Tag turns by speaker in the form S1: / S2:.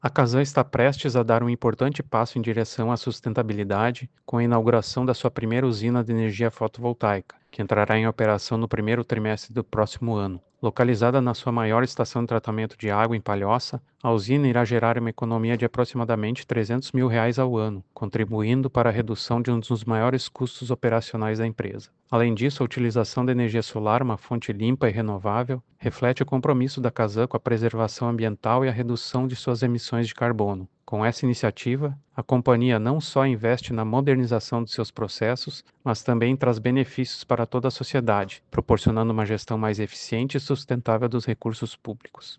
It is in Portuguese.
S1: A Casan está prestes a dar um importante passo em direção à sustentabilidade com a inauguração da sua primeira usina de energia fotovoltaica, que entrará em operação no primeiro trimestre do próximo ano. Localizada na sua maior estação de tratamento de água em Palhoça, a usina irá gerar uma economia de aproximadamente R$ 300 mil ao ano, contribuindo para a redução de um dos maiores custos operacionais da empresa. Além disso, a utilização da energia solar, uma fonte limpa e renovável, reflete o compromisso da Casan com a preservação ambiental e a redução de suas emissões de carbono. Com essa iniciativa, a companhia não só investe na modernização de seus processos, mas também traz benefícios para toda a sociedade, proporcionando uma gestão mais eficiente e sustentável dos recursos públicos.